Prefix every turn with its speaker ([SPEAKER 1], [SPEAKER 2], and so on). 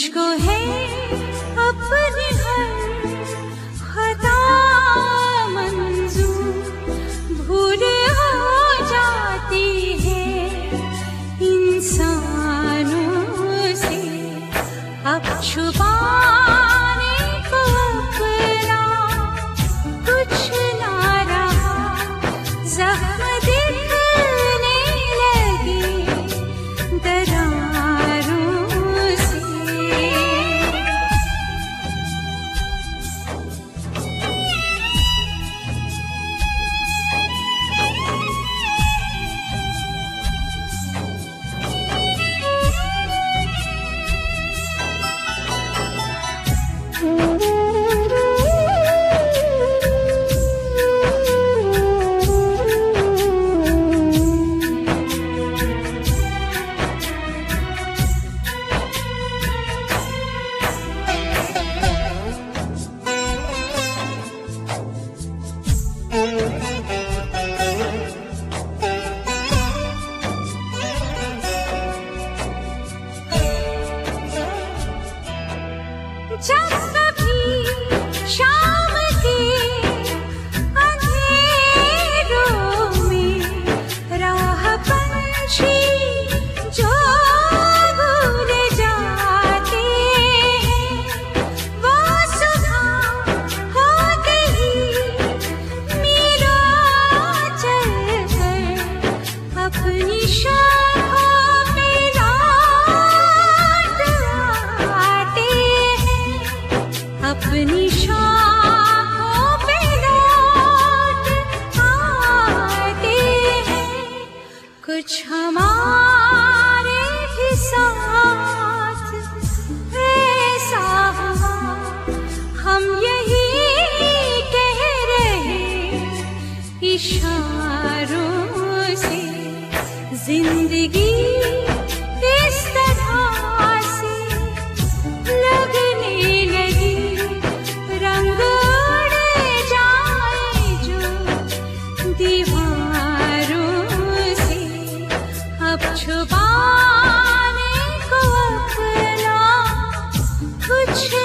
[SPEAKER 1] मुझको है अपनी हर खता मंजूर, भूल हो जाती है इंसानों से। अब छुपाने को अपना कुछ ना रहा, जख्म दिखने लगे दरारों से। जब कभी शाम के अंधेरों में राह पंछी जो भूल जाते हैं, वो सुबह होते ही मीलों चलकर अपनी शाखों पे लौट आते हैं, अपनी शाखों पे लौट आते हैं। कुछ हमारे ही साथ ऐसा हुआ, हम यही कह रहे इशारों से। जिंदगी इस तरह से लगने लगी, रंग उड़ जाए जो दीवारों से। अब छुपाने को अपना कुछ